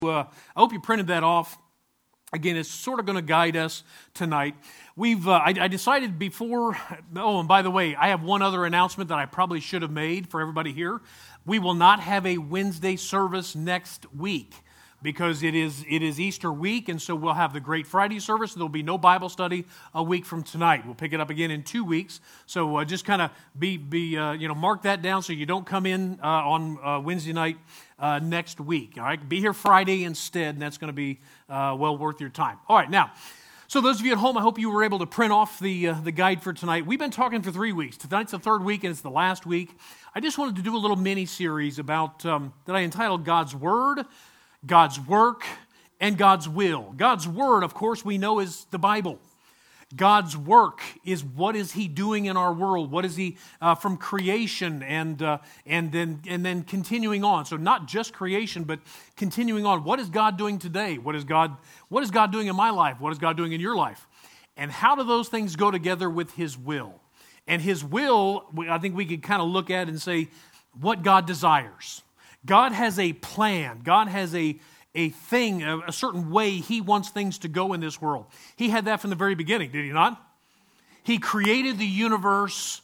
I hope you printed that off. Again, it's sort of going to guide us tonight. I decided before, and by the way, I have one other announcement that I probably should have made for everybody here. We will not have a Wednesday service next week because it is Easter week, and so we'll have the Great Friday service. There'll be no Bible study a week from tonight. We'll pick it up again in 2 weeks. So just kind of mark that down so you don't come in on Wednesday night next week. All right, be here Friday instead, and that's going to be well worth your time. All right, now, so those of you at home, I hope you were able to print off the guide for tonight. We've been talking for 3 weeks. Tonight's the third week, and it's the last week. I just wanted to do a little mini-series about that I entitled God's Word, God's Work, and God's Will. God's Word, of course, we know is the Bible. God's work is what is He doing in our world? What is He from creation and then continuing on? So not just creation, but continuing on. What is God doing today? What is God doing in my life? What is God doing in your life? And how do those things go together with His will? And His will, I think we could kind of look at and say what God desires. God has a plan. God has a thing, a certain way He wants things to go in this world. He had that from the very beginning, did He not? He created the universe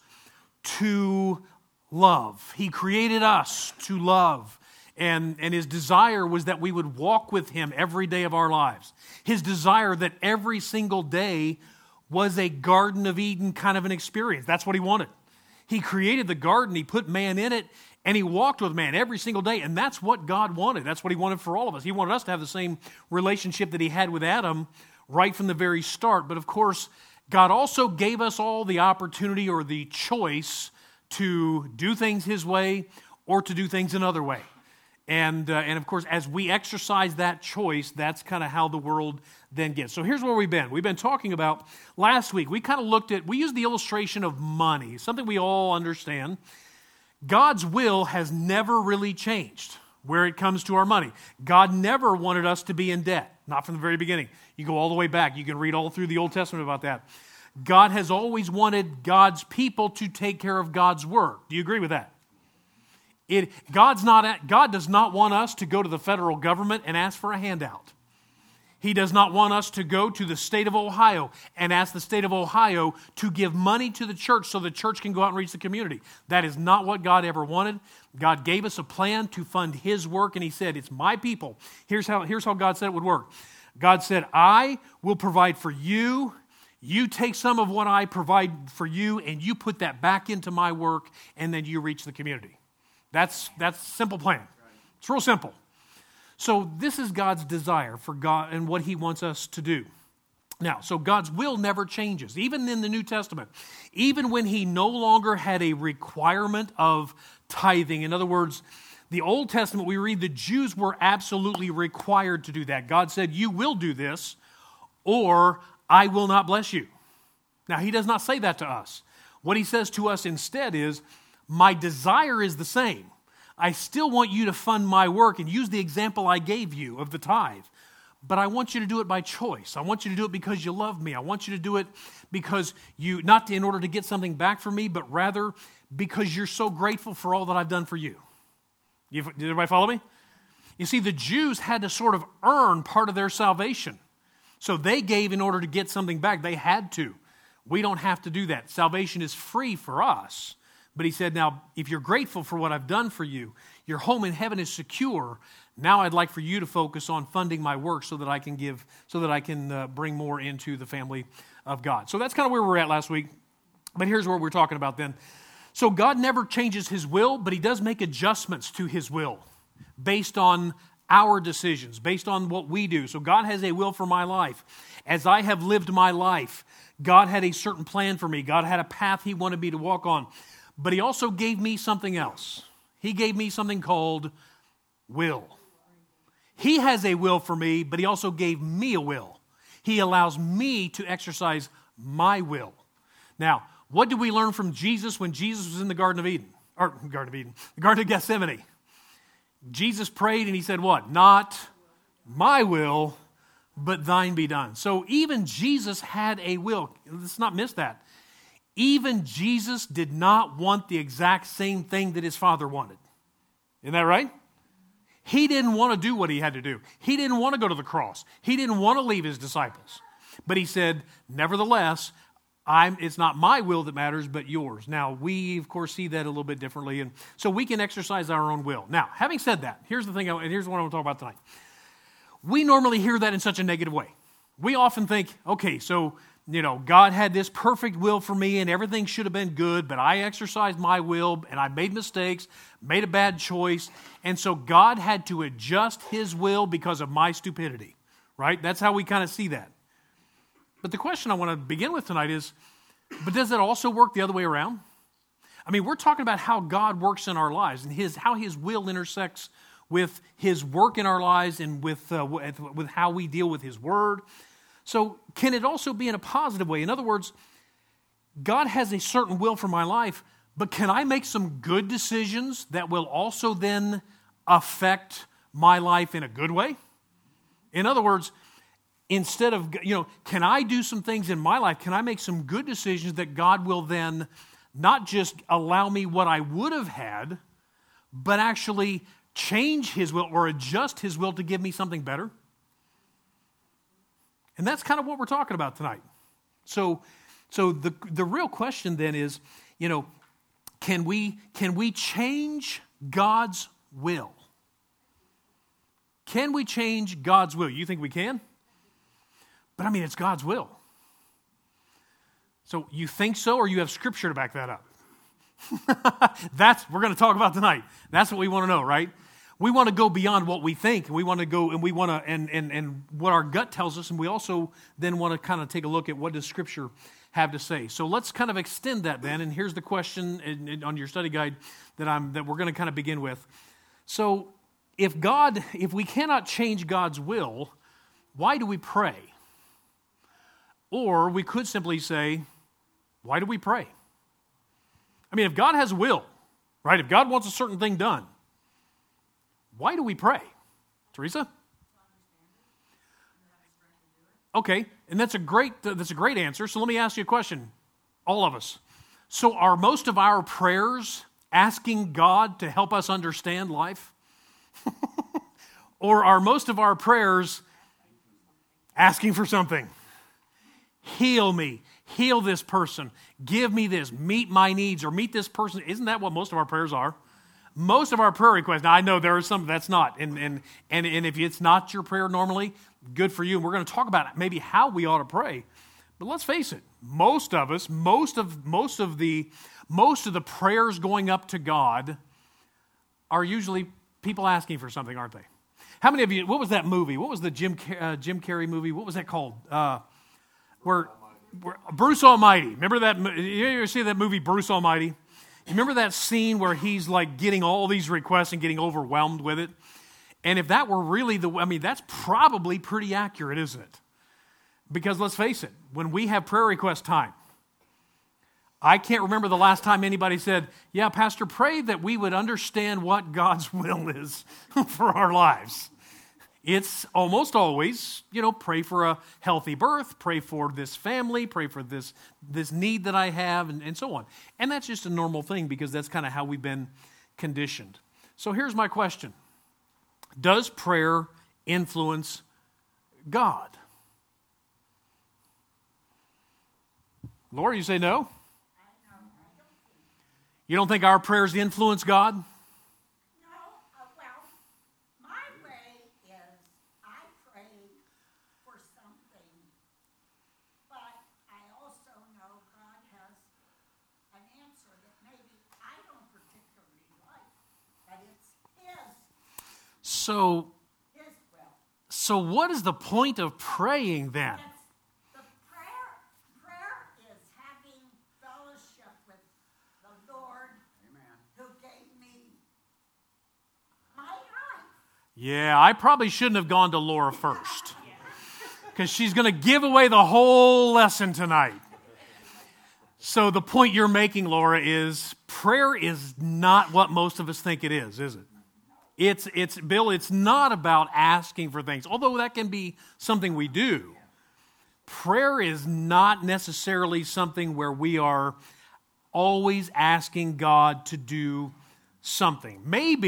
to love. He created us to love. And His desire was that we would walk with Him every day of our lives. His desire that every single day was a Garden of Eden kind of an experience. That's what He wanted. He created the garden, He put man in it, and He walked with man every single day, and that's what God wanted. That's what He wanted for all of us. He wanted us to have the same relationship that He had with Adam right from the very start. But of course, God also gave us all the opportunity or the choice to do things His way or to do things another way. And of course, as we exercise that choice, that's kind of how the world then gets. So here's where we've been. We've been talking about, last week, we kind of we used the illustration of money, something we all understand. God's will has never really changed where it comes to our money. God never wanted us to be in debt, not from the very beginning. You go all the way back. You can read all through the Old Testament about that. God has always wanted God's people to take care of God's work. Do you agree with that? God does not want us to go to the federal government and ask for a handout. He does not want us to go to the state of Ohio and ask the state of Ohio to give money to the church so the church can go out and reach the community. That is not what God ever wanted. God gave us a plan to fund His work, and He said, it's my people. Here's how God said it would work. God said, I will provide for you. You take some of what I provide for you, and you put that back into my work, and then you reach the community. That's a simple plan. It's real simple. So this is God's desire for God and what He wants us to do. Now, so God's will never changes. Even in the New Testament, even when He no longer had a requirement of tithing. In other words, the Old Testament, we read the Jews were absolutely required to do that. God said, you will do this or I will not bless you. Now, He does not say that to us. What He says to us instead is, my desire is the same. I still want you to fund my work and use the example I gave you of the tithe. But I want you to do it by choice. I want you to do it because you love me. I want you to do it because not in order to get something back from me, but rather because you're so grateful for all that I've done for you. Did everybody follow me? You see, the Jews had to sort of earn part of their salvation. So they gave in order to get something back. They had to. We don't have to do that. Salvation is free for us. But He said, now, if you're grateful for what I've done for you, your home in heaven is secure. Now I'd like for you to focus on funding my work so that I can bring more into the family of God. So that's kind of where we were at last week. But here's what we're talking about then. So God never changes His will, but He does make adjustments to His will based on our decisions, based on what we do. So God has a will for my life. As I have lived my life, God had a certain plan for me. God had a path He wanted me to walk on. But He also gave me something else. He gave me something called will. He has a will for me, but He also gave me a will. He allows me to exercise my will. Now, what did we learn from Jesus when Jesus was in the Garden of Eden? The Garden of Gethsemane. Jesus prayed and He said what? Not my will, but thine be done. So even Jesus had a will. Let's not miss that. Even Jesus did not want the exact same thing that His Father wanted. Isn't that right? He didn't want to do what he had to do. He didn't want to go to the cross. He didn't want to leave his disciples. But he said, nevertheless, it's not my will that matters, but yours. Now, we, of course, see that a little bit differently, and so we can exercise our own will. Now, having said that, here's the thing, and here's what I want to talk about tonight. We normally hear that in such a negative way. We often think, okay, so, God had this perfect will for me, and everything should have been good, but I exercised my will, and I made mistakes, made a bad choice, and so God had to adjust his will because of my stupidity, right? That's how we kind of see that. But the question I want to begin with tonight is, but does it also work the other way around? I mean, we're talking about how God works in our lives and how his will intersects with his work in our lives and with how we deal with his word. So can it also be in a positive way? In other words, God has a certain will for my life, but can I make some good decisions that will also then affect my life in a good way? In other words, instead of, can I do some things in my life? Can I make some good decisions that God will then not just allow me what I would have had, but actually change his will or adjust his will to give me something better? And that's kind of what we're talking about tonight. So the real question then is, can we change God's will? Can we change God's will? You think we can? But I mean, it's God's will. So you think so, or you have scripture to back that up? We're going to talk about tonight. That's what we want to know, right? We want to go beyond what we think. We want to go and we want to, and what our gut tells us, and we also then want to kind of take a look at what does scripture have to say. So let's kind of extend that then, and here's the question on your study guide that we're going to kind of begin with. So if we cannot change God's will, why do we pray? Or we could simply say, why do we pray? I mean, if God has a will, right? If God wants a certain thing done, why do we pray? Teresa? Okay, and that's a great answer. So let me ask you a question, all of us. So are most of our prayers asking God to help us understand life? Or are most of our prayers asking for something? Heal me, heal this person, give me this, meet my needs, or meet this person. Isn't that what most of our prayers are? Most of our prayer requests, now I know there are some that's not, and if it's not your prayer normally, good for you. And we're going to talk about maybe how we ought to pray. But let's face it, most of us, most of the prayers going up to God are usually people asking for something, aren't they? How many of you? What was that movie? What was the Jim Carrey movie? What was that called? Where Bruce Almighty. Remember that? You ever see that movie, Bruce Almighty? You remember that scene where he's like getting all these requests and getting overwhelmed with it? And if that were really that's probably pretty accurate, isn't it? Because let's face it, when we have prayer request time, I can't remember the last time anybody said, yeah, Pastor, pray that we would understand what God's will is for our lives. It's almost always, pray for a healthy birth, pray for this family, pray for this need that I have, and so on. And that's just a normal thing because that's kind of how we've been conditioned. So here's my question. Does prayer influence God? Laura, you say no? You don't think our prayers influence God? So what is the point of praying then? The prayer is having fellowship with the Lord. Amen. Who gave me my life. Yeah, I probably shouldn't have gone to Laura first. Because she's going to give away the whole lesson tonight. So the point you're making, Laura, is prayer is not what most of us think it is it? Bill, it's not about asking for things, although that can be something we do. Prayer is not necessarily something where we are always asking God to do something. Maybe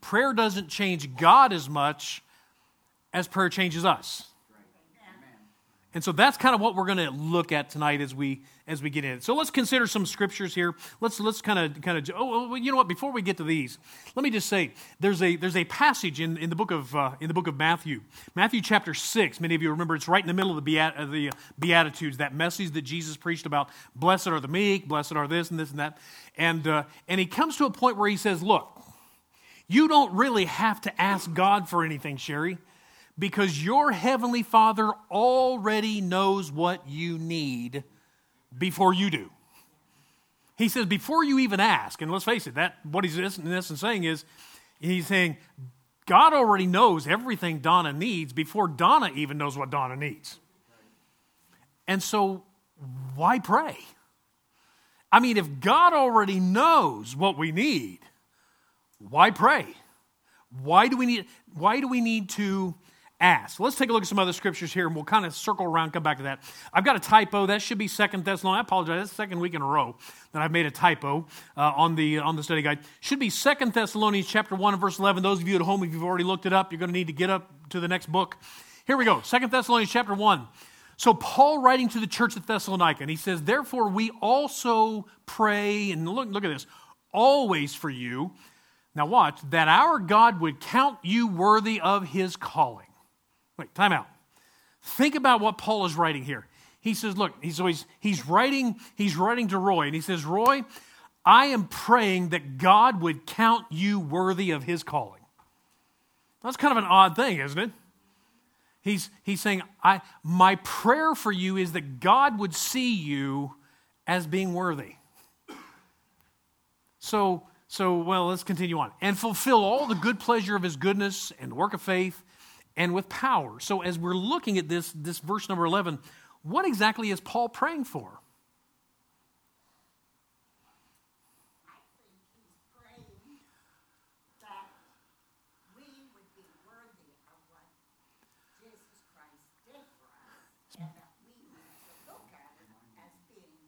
prayer doesn't change God as much as prayer changes us. And so that's kind of what we're going to look at tonight as we get in it. So let's consider some scriptures here. Let's kind of. Oh, you know what? Before we get to these, let me just say there's a passage in the book of Matthew, Matthew chapter 6. Many of you remember it's right in the middle of the Beatitudes, that message that Jesus preached about. Blessed are the meek, blessed are this and that, and he comes to a point where he says, "Look, you don't really have to ask God for anything, Sherry, because your heavenly Father already knows what you need before you do." He says, before you even ask, and let's face it, what he's in essence saying is, he's saying, God already knows everything Donna needs before Donna even knows what Donna needs. And so, why pray? I mean, if God already knows what we need, why pray? Why do we need to ask? Let's take a look at some other scriptures here, and we'll kind of circle around, come back to that. I've got a typo. That should be 2 Thessalonians. I apologize. That's the second week in a row that I've made a typo on the study guide. Should be 2 Thessalonians chapter 1 and verse 11. Those of you at home, if you've already looked it up, you're going to need to get up to the next book. Here we go. 2 Thessalonians chapter 1. So Paul writing to the church at Thessalonica, and he says, "Therefore we also pray," and look at this, "always for you." Now watch, "that our God would count you worthy of his calling." Wait, time out. Think about what Paul is writing here. He says, look, he's writing to Roy, and he says, "Roy, I am praying that God would count you worthy of his calling." That's kind of an odd thing, isn't it? He's saying, my prayer for you is that God would see you as being worthy. So well, let's continue on. "And fulfill all the good pleasure of his goodness and work of faith, and with power." So as we're looking at this verse number 11, what exactly is Paul praying for? I think he's praying that we would be worthy of what Jesus Christ did for us, and that we would look at it as being.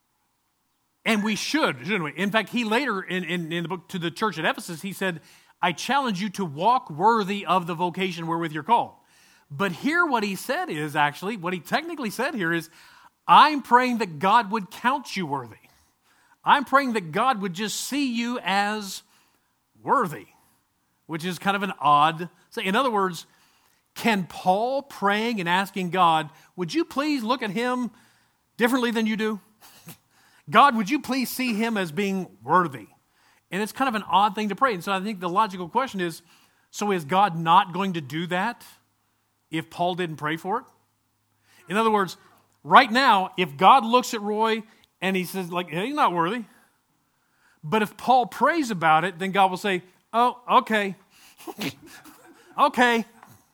And we should, shouldn't we? In fact, he later in the book to the church at Ephesus, he said, "I challenge you to walk worthy of the vocation wherewith you're called." But here what he said is actually, what he technically said here is, I'm praying that God would count you worthy. I'm praying that God would just see you as worthy, which is kind of an odd thing. In other words, can Paul praying and asking God, would you please look at him differently than you do? God, would you please see him as being worthy? And it's kind of an odd thing to pray. And so I think the logical question is, so is God not going to do that if Paul didn't pray for it? In other words, right now, if God looks at Roy and he says, like, hey, he's not worthy. But if Paul prays about it, then God will say, oh, okay. Okay. I don't you think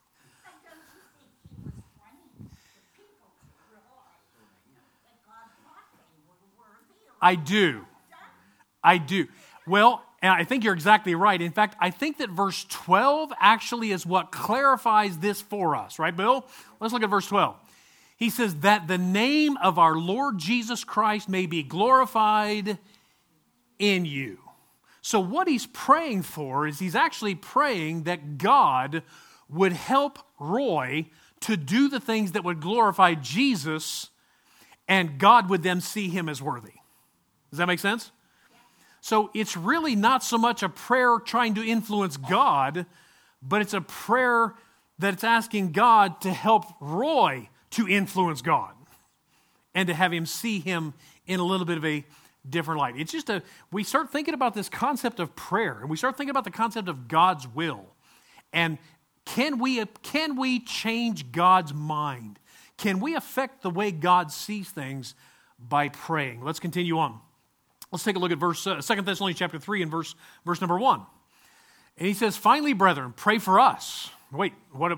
he was wanting the people to realize that God thought they were worthy? I do. Well, and I think you're exactly right. In fact, I think that verse 12 actually is what clarifies this for us. Right, Bill? Let's look at verse 12. He says, "that the name of our Lord Jesus Christ may be glorified in you." So what he's praying for is he's actually praying that God would help Roy to do the things that would glorify Jesus, and God would then see him as worthy. Does that make sense? So it's really not so much a prayer trying to influence God, but it's a prayer that's asking God to help Roy to influence God and to have him see him in a little bit of a different light. It's just we start thinking about this concept of prayer, and we start thinking about the concept of God's will. And can we change God's mind? Can we affect the way God sees things by praying? Let's continue on. Let's take a look at 2 Thessalonians chapter 3 and verse number 1. And he says, "Finally, brethren, pray for us." Wait,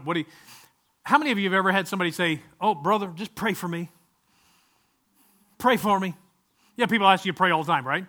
how many of you have ever had somebody say, "Oh, brother, just pray for me. Pray for me." Yeah, people ask you to pray all the time, right?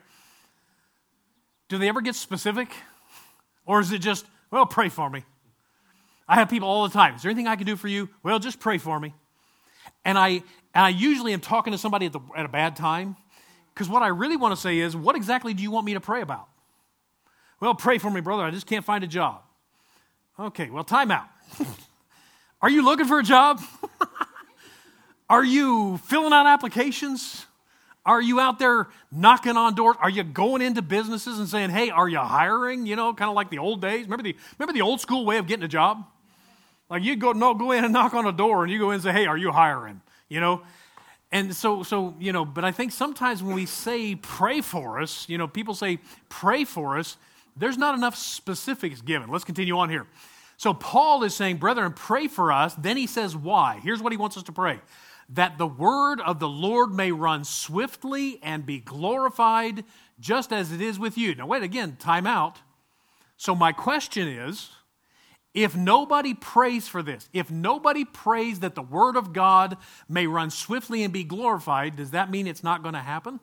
Do they ever get specific? Or is it just, well, pray for me? I have people all the time. Is there anything I can do for you? Well, just pray for me. And I usually am talking to somebody at a bad time. Because what I really want to say is, what exactly do you want me to pray about? Well, pray for me, brother. I just can't find a job. Okay, well, time out. Are you looking for a job? Are you filling out applications? Are you out there knocking on doors? Are you going into businesses and saying, hey, are you hiring? You know, kind of like the old days. Remember the old school way of getting a job? Like you go in and knock on a door and you go in and say, hey, are you hiring? You know? And so, you know, but I think sometimes when we say pray for us, you know, people say pray for us, there's not enough specifics given. Let's continue on here. So Paul is saying, brethren, pray for us. Then he says why. Here's what he wants us to pray. That the word of the Lord may run swiftly and be glorified just as it is with you. Now wait, again, time out. So my question is, if nobody prays for this, if nobody prays that the word of God may run swiftly and be glorified, does that mean it's not going to happen?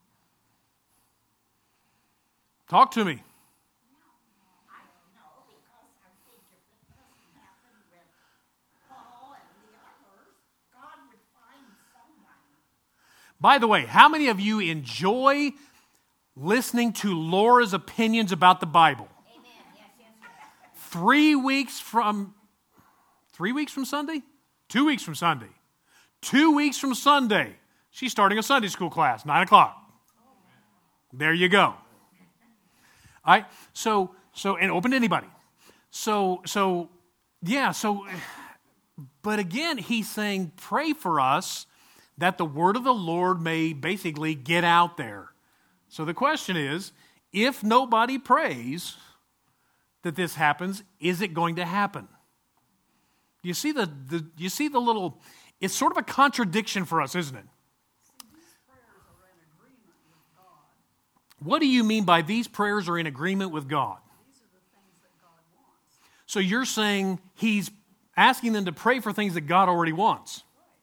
Talk to me. I don't know, because I think if it doesn't happen with Paul and the others, God would find somebody. By the way, how many of you enjoy listening to Laura's opinions about the Bible? 3 weeks from Sunday? 2 weeks from Sunday. 2 weeks from Sunday, she's starting a Sunday school class, 9 o'clock. There you go. All right, so, and open to anybody. But again, he's saying, pray for us that the word of the Lord may basically get out there. So the question is, if nobody prays that this happens, is it going to happen? You see the little, it's sort of a contradiction for us, isn't it? These prayers are in agreement with God. What do you mean by these prayers are in agreement with God? These are the things that God wants. So you're saying he's asking them to pray for things that God already wants.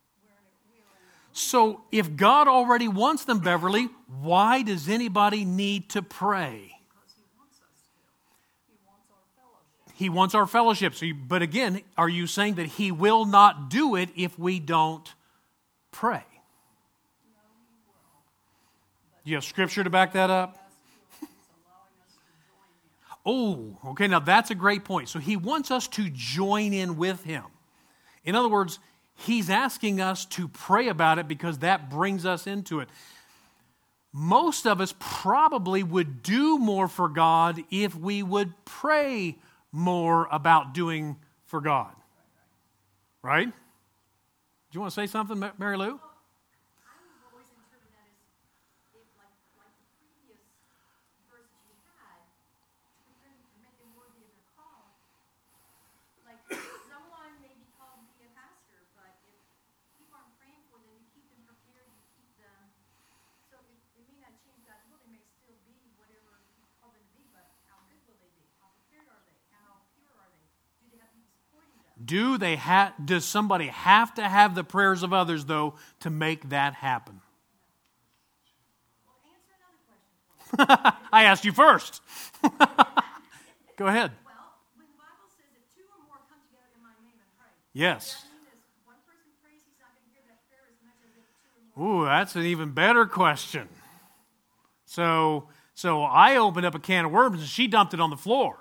So if God already wants them, Beverly, why does anybody need to pray? Because He wants us to. He wants our fellowship. He wants our fellowship. But again, are you saying that He will not do it if we don't pray? No, He will. Do you have scripture to back that up? He's allowing us to join Him. Oh, okay, now that's a great point. So He wants us to join in with Him. In other words, He's asking us to pray about it because that brings us into it. Most of us probably would do more for God if we would pray more about doing for God. Right? Do you want to say something, Mary Lou? I've always interpreted that as if, like the previous verses we had, to make them worthy of their call. Like someone may be called to be a pastor, but if people aren't praying for them, you keep them prepared, you keep them. So it may not change God's will; they may still be whatever He called them to be. But how good will they be? How prepared are they? How pure are they? Do they have people supporting them? Does somebody have to have the prayers of others, though, to make that happen? Well, answer another question for me. I asked you first. Go ahead. Well, when the Bible says that two or more come together in my name and pray, Yes. does that mean that if one person prays, he's not going to hear that prayer as much as if two or more? Ooh, that's an even better question. So I opened up a can of worms and she dumped it on the floor.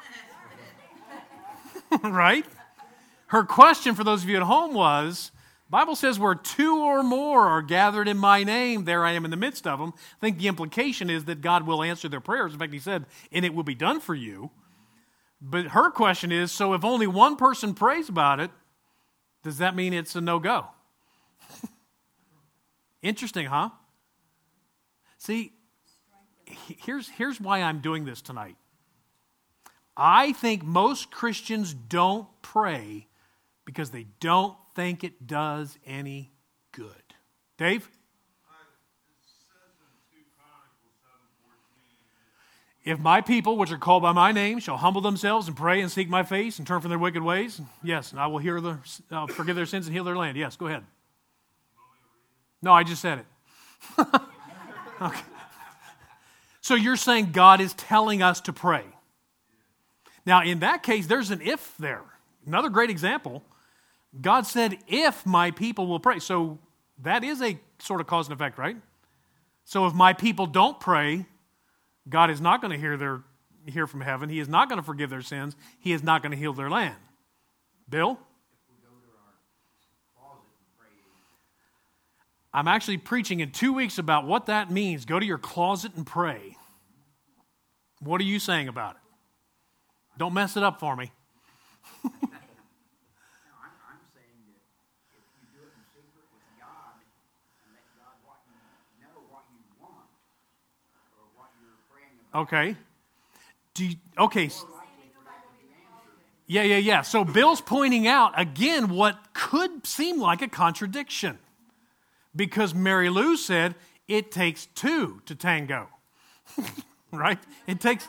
Right? Her question for those of you at home was, Bible says where two or more are gathered in my name, there I am in the midst of them. I think the implication is that God will answer their prayers. In fact, He said, and it will be done for you. But her question is, so if only one person prays about it, does that mean it's a no-go? Interesting, huh? See, here's why I'm doing this tonight. I think most Christians don't pray because they don't think it does any good. Dave? It says in 2 Chronicles 7:14. If my people, which are called by my name, shall humble themselves and pray and seek my face and turn from their wicked ways, yes, and I will forgive their sins and heal their land. Yes, go ahead. No, I just said it. Okay. So you're saying God is telling us to pray. Now, in that case, there's an if there. Another great example. God said, if my people will pray. So that is a sort of cause and effect, right? So if my people don't pray, God is not going to hear hear from heaven. He is not going to forgive their sins. He is not going to heal their land. Bill? I'm actually preaching in 2 weeks about what that means. Go to your closet and pray. What are you saying about it? Don't mess it up for me. No, I'm saying that if you do it in secret with God and let God know what you want or what you're praying about. Okay. Yeah. So Bill's pointing out, again, what could seem like a contradiction. Because Mary Lou said, it takes two to tango. Right? It takes...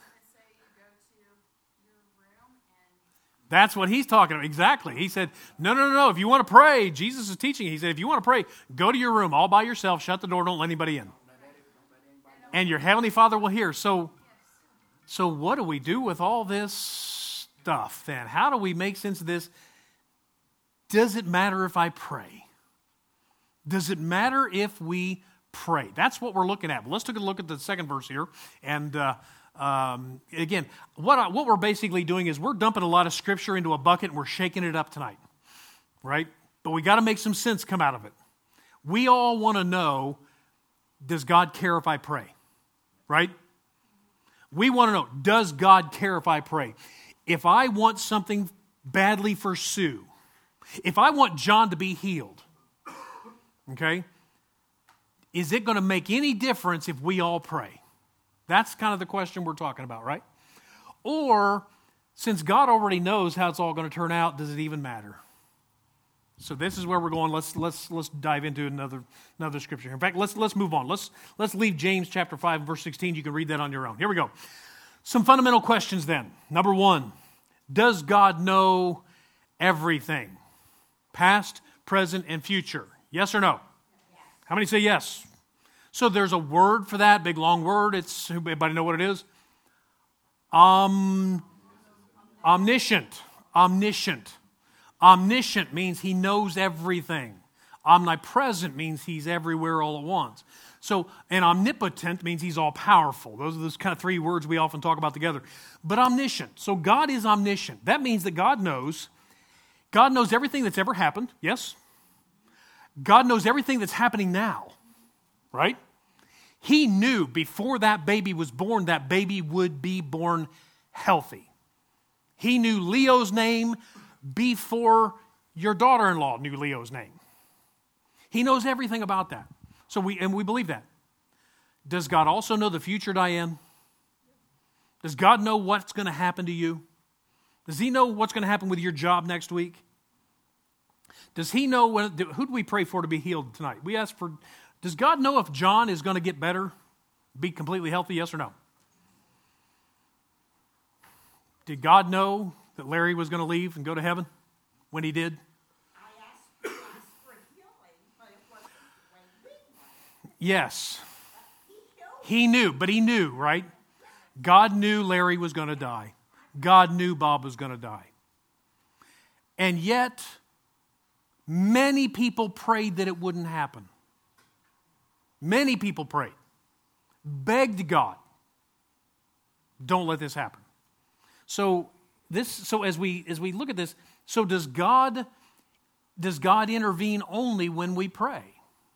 That's what he's talking about. Exactly. He said, no. If you want to pray, Jesus is teaching. He said, if you want to pray, go to your room all by yourself, shut the door, don't let anybody in. And your Heavenly Father will hear. So what do we do with all this stuff then? How do we make sense of this? Does it matter if I pray? Does it matter if we pray? That's what we're looking at. But let's take a look at the second verse here. And again, what we're basically doing is we're dumping a lot of Scripture into a bucket and we're shaking it up tonight. Right? But we got to make some sense come out of it. We all want to know, does God care if I pray? Right? We want to know, does God care if I pray? If I want something badly for Sue, if I want John to be healed, okay, is it going to make any difference if we all pray? That's kind of the question we're talking about, right? Or, since God already knows how it's all going to turn out, does it even matter? So this is where we're going. Let's dive into another scripture here. In fact, let's move on. Let's leave James chapter 5, verse 16. You can read that on your own. Here we go. Some fundamental questions then. Number one, does God know everything? Past, present, and future. Yes or no? How many say yes? So there's a word for that, big long word. Everybody know what it is? Omniscient. Omniscient means he knows everything. Omnipresent means he's everywhere all at once. So, and omnipotent means he's all powerful. Those are those kind of three words we often talk about together. But omniscient. So God is omniscient. That means that God knows everything that's ever happened. Yes? God knows everything that's happening now. Right? He knew before that baby was born, that baby would be born healthy. He knew Leo's name before your daughter-in-law knew Leo's name. He knows everything about that. So we believe that. Does God also know the future, Diane? Does God know what's going to happen to you? Does he know what's going to happen with your job next week? Does he know who do we pray for to be healed tonight? We ask for, does God know if John is going to get better, be completely healthy, yes or no? Did God know that Larry was going to leave and go to heaven when he did? I asked for healing, but it wasn't the way we wanted. Yes. He knew. He knew, right? God knew Larry was going to die. God knew Bob was going to die. And yet, many people prayed that it wouldn't happen. Many people prayed, begged God, don't let this happen. So as we look at this, so does God intervene only when we pray?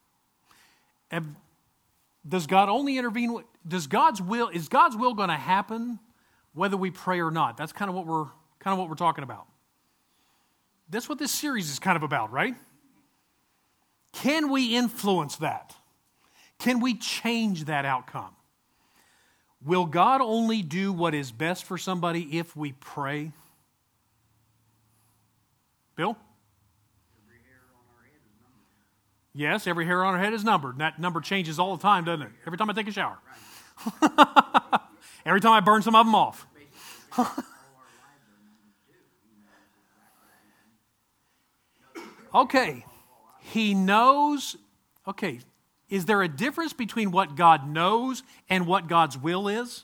Does God only intervene? Is God's will going to happen whether we pray or not? That's kind of what we're talking about. That's what this series is kind of about, right? Can we influence that? Can we change that outcome? Will God only do what is best for somebody if we pray? Bill? Every hair on our head is numbered. Yes, every hair on our head is numbered. That number changes all the time, doesn't it? Every time I take a shower. Right. Every time I burn some of them off. Basically, all our lives are numbered too. He knows exactly. Okay. He knows. Okay. Is there a difference between what God knows and what God's will is?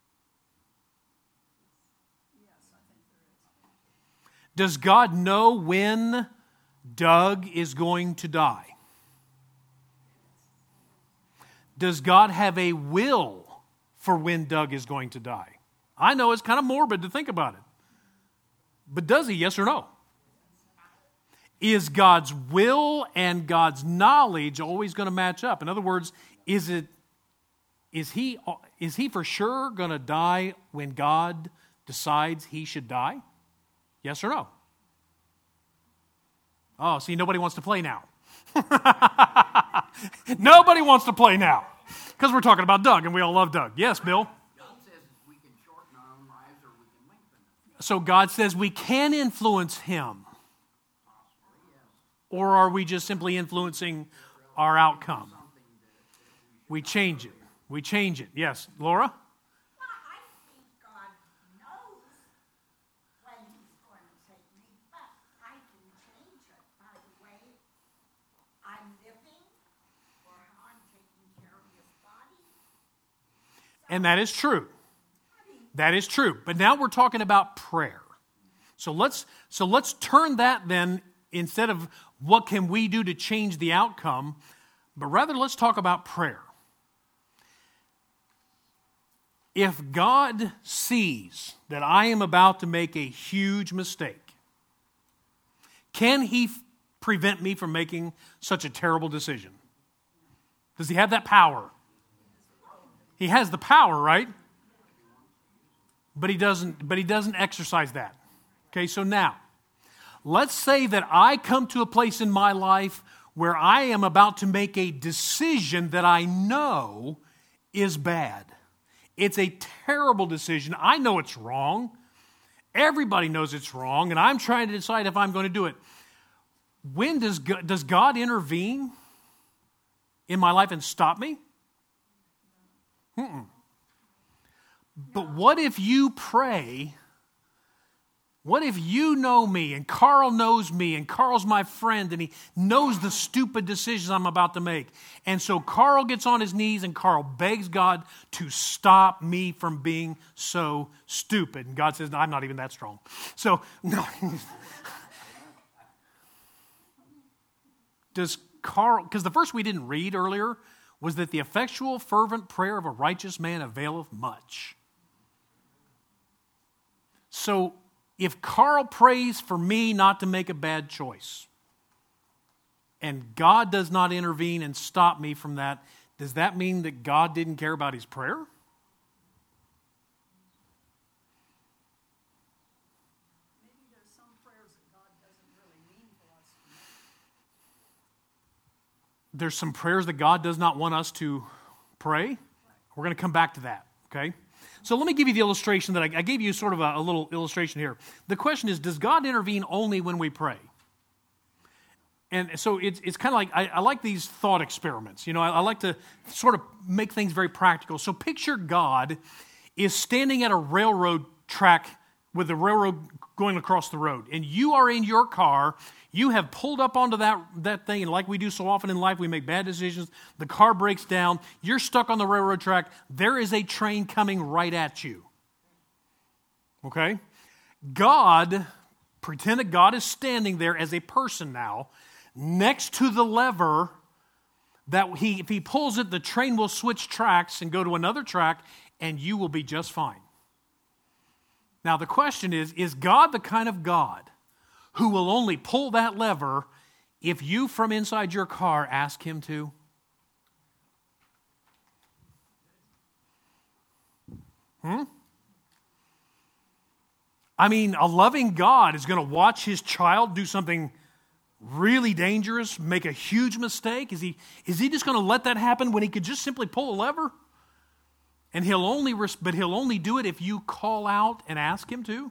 Does God know when Doug is going to die? Does God have a will for when Doug is going to die? I know it's kind of morbid to think about it. But does he, yes or no? Is God's will and God's knowledge always going to match up? In other words, is he for sure going to die when God decides he should die? Yes or no? Oh, see, nobody wants to play now. Nobody wants to play now. Because we're talking about Doug, and we all love Doug. Yes, Bill? God says we can shorten our own lives or we can lengthen them. So God says we can influence him. Or are we just simply influencing our outcome? We change it. We change it. Yes, Laura? Well, I think God knows when he's going to take me, but I can change it by the way I'm living or how I'm taking care of his body. And that is true. That is true. But now we're talking about prayer. So let's turn that then, instead of what can we do to change the outcome, but rather let's talk about prayer. If God sees that I am about to make a huge mistake, can he prevent me from making such a terrible decision? Does he have that power? He has the power, right? But he doesn't exercise that. Okay, so now, let's say that I come to a place in my life where I am about to make a decision that I know is bad. It's a terrible decision. I know it's wrong. Everybody knows it's wrong, and I'm trying to decide if I'm going to do it. When does God intervene in my life and stop me? But what if you pray? What if you know me and Carl knows me and Carl's my friend and he knows the stupid decisions I'm about to make? And so Carl gets on his knees and Carl begs God to stop me from being so stupid. And God says, no, I'm not even that strong. So, no. Does Carl, because the verse we didn't read earlier was that the effectual, fervent prayer of a righteous man availeth much. So, if Carl prays for me not to make a bad choice, and God does not intervene and stop me from that, does that mean that God didn't care about his prayer? Maybe there's some prayers that God doesn't really mean for us to make. There's some prayers that God does not want us to pray. We're going to come back to that, okay? So let me give you the illustration that I gave you, sort of a little illustration here. The question is, does God intervene only when we pray? And so it's kind of like, I like these thought experiments. You know, I like to sort of make things very practical. So picture God is standing at a railroad track with the railroad going across the road. And you are in your car. You have pulled up onto that thing, and like we do so often in life, we make bad decisions. The car breaks down. You're stuck on the railroad track. There is a train coming right at you. Okay? Pretend that God is standing there as a person now, next to the lever that if he pulls it, the train will switch tracks and go to another track, and you will be just fine. Now, the question is God the kind of God who will only pull that lever if you from inside your car ask him to? I mean, a loving God is going to watch his child do something really dangerous, make a huge mistake? Is he just going to let that happen when he could just simply pull a lever? And he'll only do it if you call out and ask him to?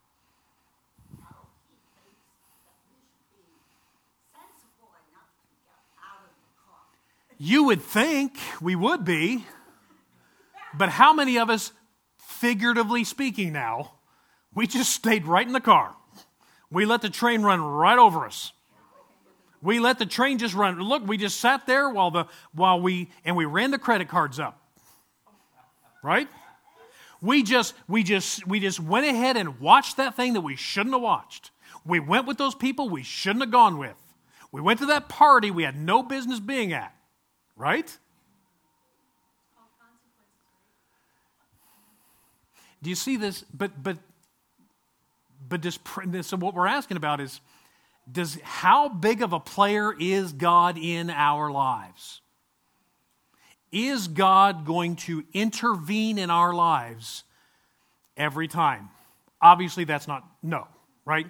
You would think we would be, but how many of us, figuratively speaking now, we just stayed right in the car. We let the train run right over us. We let the train just run. Look, we just sat there while we ran the credit cards up. Right? We just went ahead and watched that thing that we shouldn't have watched. We went with those people we shouldn't have gone with. We went to that party we had no business being at. Right? Do you see this? So what we're asking about is, how big of a player is God in our lives? Is God going to intervene in our lives every time? Obviously, that's not no, right?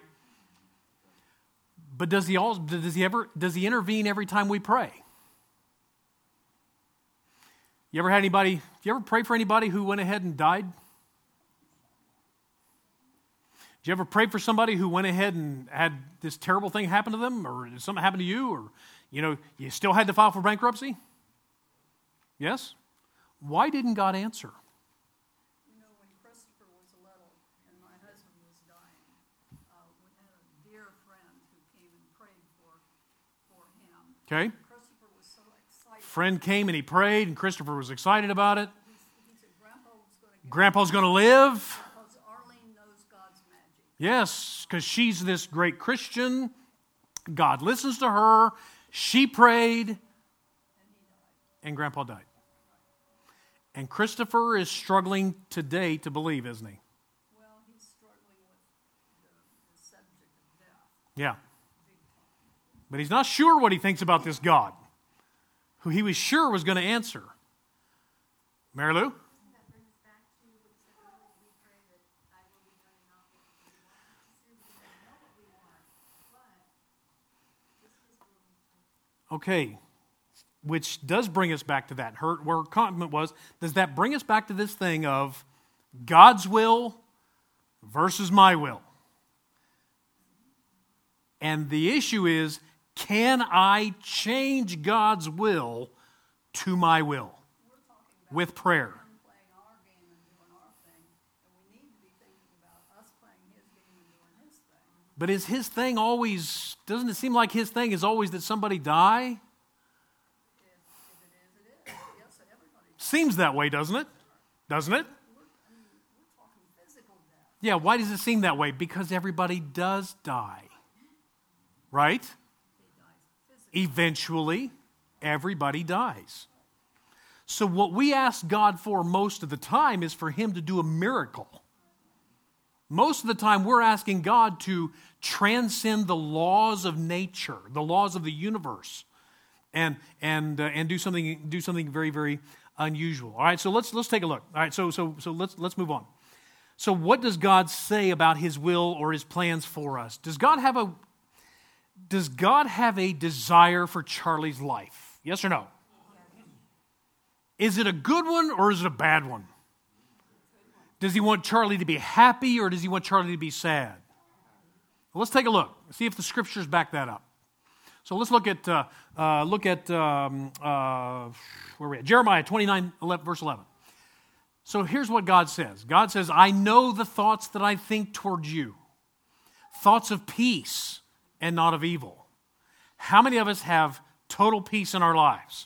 But does he intervene every time we pray? You ever pray for anybody who went ahead and died? Did you ever pray for somebody who went ahead and had this terrible thing happen to them, or something happened to you, or you still had to file for bankruptcy? Yes? Why didn't God answer? When Christopher was little and my husband was dying, we had a dear friend who came and prayed for him. Okay. Christopher was so excited. Friend came and he prayed, and Christopher was excited about it. He said, Grandpa's going to live. Because Arlene knows God's magic. Yes, because she's this great Christian. God listens to her. She prayed, and Grandpa died. And Christopher is struggling today to believe, isn't he? Well, he's struggling with the subject of death. Yeah. But he's not sure what he thinks about this God, who he was sure was going to answer. Mary Lou? That brings us back to what you said earlier. We pray that thy will be done and not what we want. We know what we want, but it's his will. Okay. Which does bring us back to that. Where her comment was, does that bring us back to this thing of God's will versus my will? And the issue is, can I change God's will to my will with prayer? Playing our game and doing our thing, and we need to be thinking about us playing his game and doing his thing. But is his thing always, doesn't it seem like his thing is always that somebody die? If it is. Yes, everybody. Seems that way, doesn't it? Doesn't it? We're talking physical death. Yeah, why does it seem that way? Because everybody does die. Right? Eventually, everybody dies. So what we ask God for most of the time is for him to do a miracle. Most of the time we're asking God to transcend the laws of nature, the laws of the universe, and do something very, very unusual. All right, so let's take a look. All right, so let's move on. So what does God say about his will or his plans for us? Does God have a desire for Charlie's life? Yes or no? Is it a good one or is it a bad one? Does he want Charlie to be happy or does he want Charlie to be sad? Well, let's take a look. See if the scriptures back that up. So let's look at where are we at? Jeremiah 29, verse 11. So here's what God says. God says, I know the thoughts that I think towards you, thoughts of peace and not of evil. How many of us have total peace in our lives?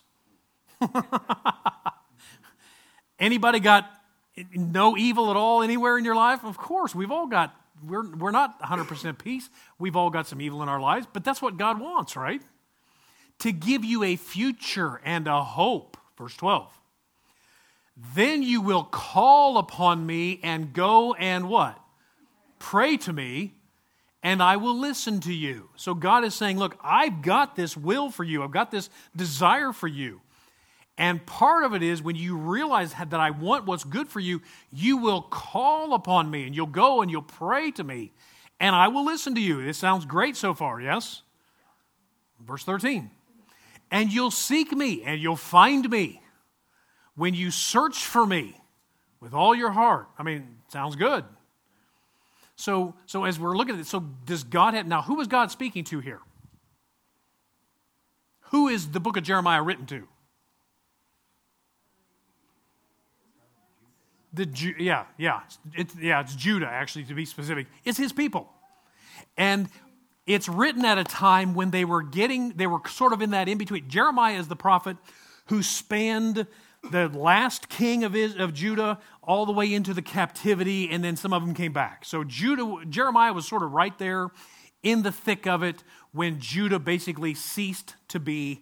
Anybody got no evil at all anywhere in your life? Of course, we've all got, we're not 100% peace. We've all got some evil in our lives, but that's what God wants, right? To give you a future and a hope. Verse 12. Then you will call upon me and go and what? Pray to me, and I will listen to you. So God is saying, look, I've got this will for you. I've got this desire for you. And part of it is when you realize that I want what's good for you, you will call upon me, and you'll go and you'll pray to me, and I will listen to you. This sounds great so far, yes? Verse 13. And you'll seek me, and you'll find me when you search for me with all your heart. I mean, sounds good. So as we're looking at it, so does God have, now who is God speaking to here? Who is the book of Jeremiah written to? It's Judah, actually, to be specific. It's his people. And it's written at a time when they were sort of in that in-between. Jeremiah is the prophet who spanned the last king of Judah all the way into the captivity, and then some of them came back. So Jeremiah was sort of right there in the thick of it when Judah basically ceased to be,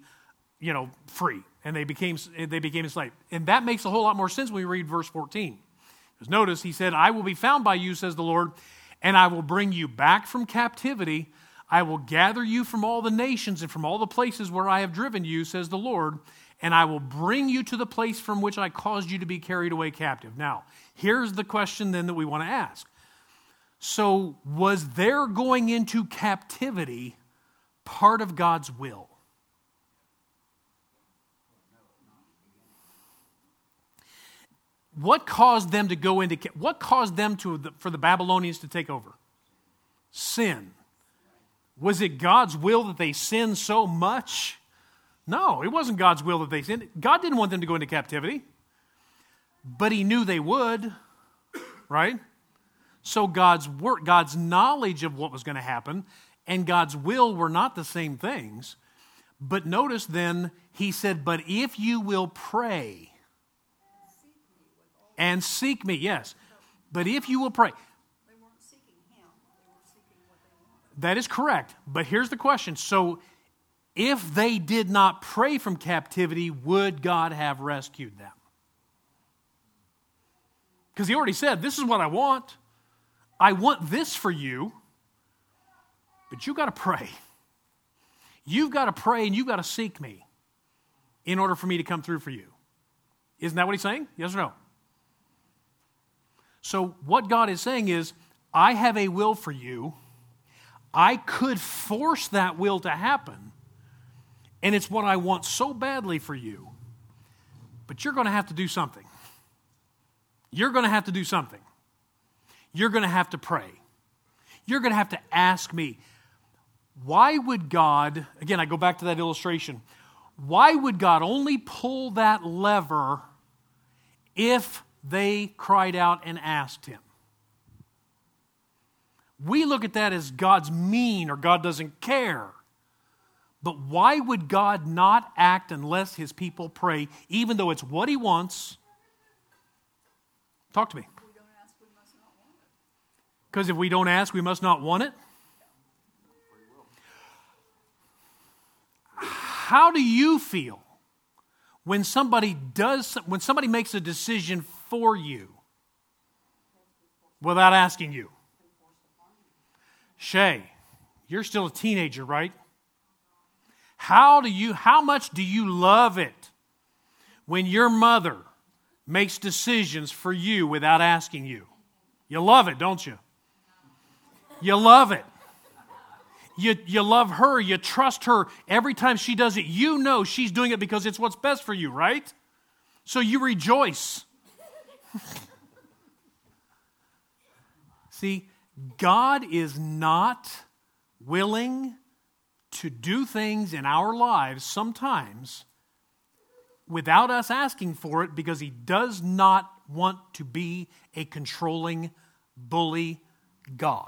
free, and they became enslaved. And that makes a whole lot more sense when we read verse 14. Because notice, he said, I will be found by you, says the Lord, and I will bring you back from captivity. I will gather you from all the nations and from all the places where I have driven you, says the Lord, and I will bring you to the place from which I caused you to be carried away captive. Now, here's the question then that we want to ask. So, was their going into captivity part of God's will? What caused them to go into, what caused them for the Babylonians to take over? Sin. Was it God's will that they sinned so much? No, it wasn't God's will that they sinned. God didn't want them to go into captivity, but he knew they would, right? So God's work, God's knowledge of what was going to happen and God's will were not the same things. But notice then, he said, but if you will pray and seek me, yes. But if you will pray. They weren't seeking him. They were seeking what they wanted. That is correct. But here's the question. So if they did not pray from captivity, would God have rescued them? Because he already said, this is what I want. I want this for you. But you've got to pray. You've got to pray and you've got to seek me in order for me to come through for you. Isn't that what he's saying? Yes or no? So what God is saying is, I have a will for you. I could force that will to happen. And it's what I want so badly for you. But you're going to have to do something. You're going to have to do something. You're going to have to pray. You're going to have to ask me. Why would God, again, I go back to that illustration. Why would God only pull that lever if they cried out and asked him? We look at that as God's mean or God doesn't care. But why would God not act unless his people pray, even though it's what he wants? Talk to me. If we don't ask, we must not want it. Because if we don't ask, we must not want it? How do you feel when somebody makes a decision for you without asking you? Shay, you're still a teenager, right? How much do you love it when your mother makes decisions for you without asking you? You love it, don't you? You love it. You love her, you trust her. Every time she does it, you know she's doing it because it's what's best for you, right? So you rejoice. See, God is not willing to do things in our lives sometimes without us asking for it because he does not want to be a controlling, bully God.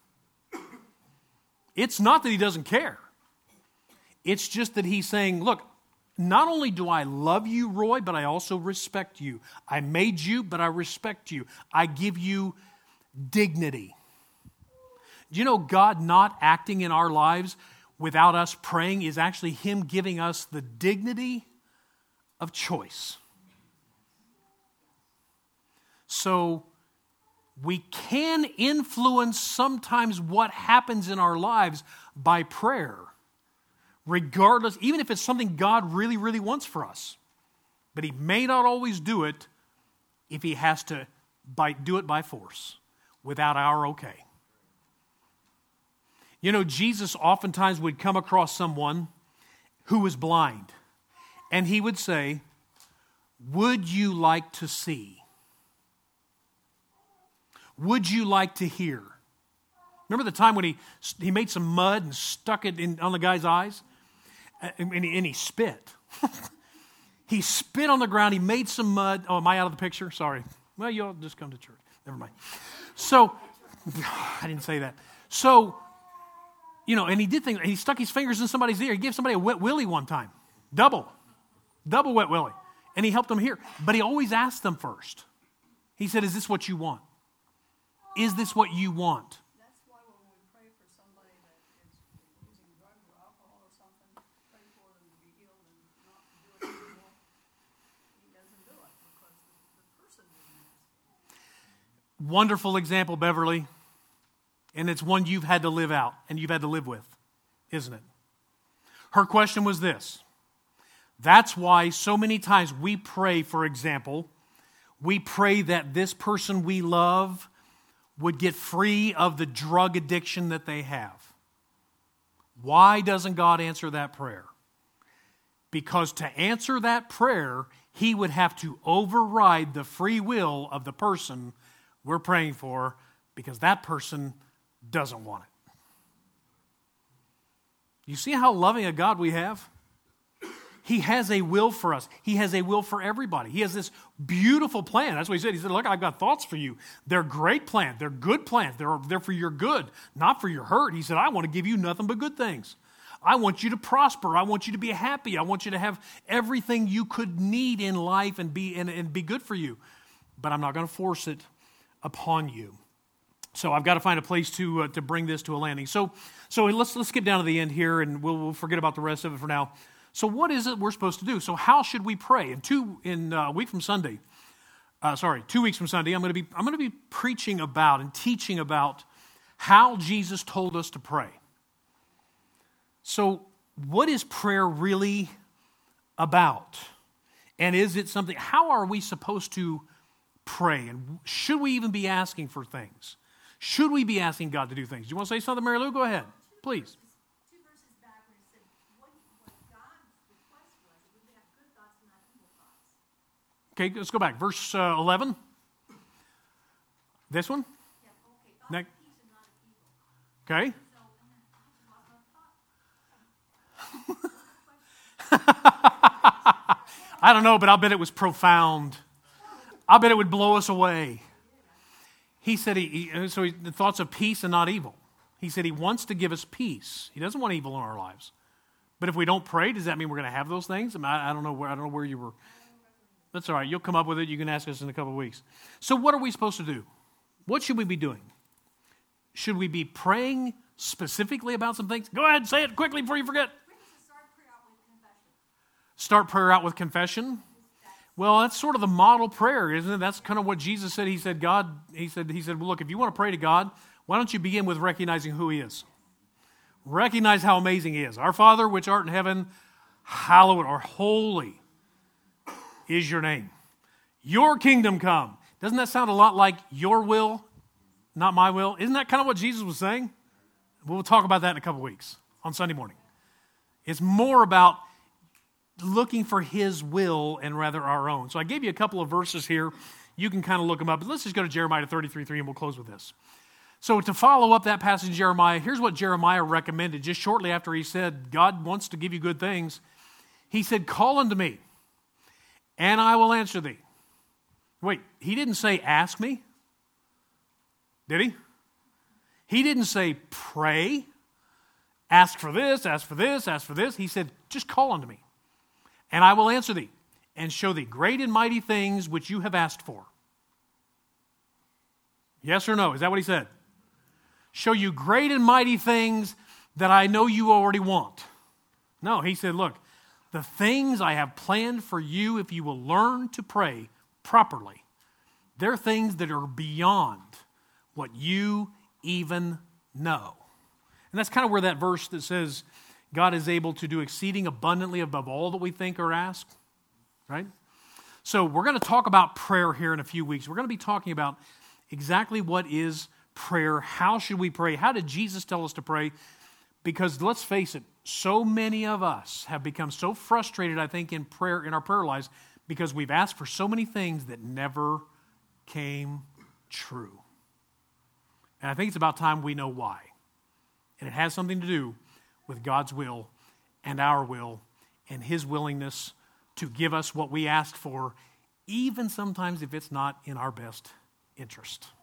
It's not that he doesn't care. It's just that he's saying, look, not only do I love you, Roy, but I also respect you. I made you, but I respect you. I give you dignity. Do you know God not acting in our lives without us praying is actually him giving us the dignity of choice? So we can influence sometimes what happens in our lives by prayer, regardless, even if it's something God really, really wants for us. But he may not always do it if he has to do it by force, without our okay. You know, Jesus oftentimes would come across someone who was blind, and he would say, would you like to see? Would you like to hear? Remember the time when he made some mud and stuck it on the guy's eyes? And he spit. He spit on the ground. He made some mud. Oh, am I out of the picture? Sorry. Well, you'll just come to church. Never mind. So, I didn't say that. So, you know, and he did things. He stuck his fingers in somebody's ear. He gave somebody a wet willy one time. Double wet willy. And he helped them hear. But he always asked them first. He said, is this what you want? Is this what you want? That's why when we pray for somebody that is using drugs or alcohol or something, pray for them to be healed and not to do it anymore. He doesn't do it because the person didn't ask. Wonderful example, Beverly. And it's one you've had to live out and you've had to live with, isn't it? Her question was this. That's why so many times we pray, for example, we pray that this person we love would get free of the drug addiction that they have. Why doesn't God answer that prayer? Because to answer that prayer, He would have to override the free will of the person we're praying for, because that person doesn't want it. You see how loving a God we have? He has a will for us. He has a will for everybody. He has this beautiful plan. That's what He said. He said, look, I've got thoughts for you. They're great plans. They're good plans. They're for your good, not for your hurt. He said, I want to give you nothing but good things. I want you to prosper. I want you to be happy. I want you to have everything you could need in life and be good for you. But I'm not going to force it upon you. So I've got to find a place to bring this to a landing. So let's skip down to the end here, and we'll forget about the rest of it for now. So what is it we're supposed to do? So how should we pray? In a week from Sunday, 2 weeks from Sunday, I'm going to be preaching about and teaching about how Jesus told us to pray. So what is prayer really about? And is it something? How are we supposed to pray? And should we even be asking for things? Should we be asking God to do things? Do you want to say something, Mary Lou? Go ahead, please. 2 verses back when it said what God's request was, we would have good thoughts and not evil thoughts. Okay, let's go back. Verse 11. This one? Yeah, okay. Thoughts of peace and not of evil. Okay. So, and then I just lost my thought. I don't know, but I'll bet it was profound. I'll bet it would blow us away. He said the thoughts of peace and not evil. He said He wants to give us peace. He doesn't want evil in our lives. But if we don't pray, does that mean we're going to have those things? I don't know where you were. That's all right. You'll come up with it. You can ask us in a couple of weeks. So what are we supposed to do? What should we be doing? Should we be praying specifically about some things? Go ahead, say it quickly before you forget. Start prayer out with confession. Well, that's sort of the model prayer, isn't it? That's kind of what Jesus said. He said, well, look, if you want to pray to God, why don't you begin with recognizing who He is? Recognize how amazing He is. Our Father, which art in heaven, hallowed or holy is your name. Your kingdom come. Doesn't that sound a lot like your will, not my will? Isn't that kind of what Jesus was saying? We'll talk about that in a couple weeks on Sunday morning. It's more about looking for His will and rather our own. So I gave you a couple of verses here. You can kind of look them up. But let's just go to Jeremiah 33:3 and we'll close with this. So to follow up that passage in Jeremiah, here's what Jeremiah recommended just shortly after he said, God wants to give you good things. He said, call unto me, and I will answer thee. Wait, He didn't say ask me? Did He? He didn't say pray, ask for this, ask for this, ask for this. He said, just call unto me. And I will answer thee, and show thee great and mighty things which you have asked for. Yes or no? Is that what He said? Show you great and mighty things that I know you already want. No, He said, look, the things I have planned for you, if you will learn to pray properly, they're things that are beyond what you even know. And that's kind of where that verse that says, God is able to do exceeding abundantly above all that we think or ask, right? So we're going to talk about prayer here in a few weeks. We're going to be talking about exactly what is prayer, how should we pray, how did Jesus tell us to pray? Because let's face it, so many of us have become so frustrated, I think, in prayer, in our prayer lives, because we've asked for so many things that never came true. And I think it's about time we know why. And it has something to do with God's will and our will and His willingness to give us what we asked for, even sometimes if it's not in our best interest.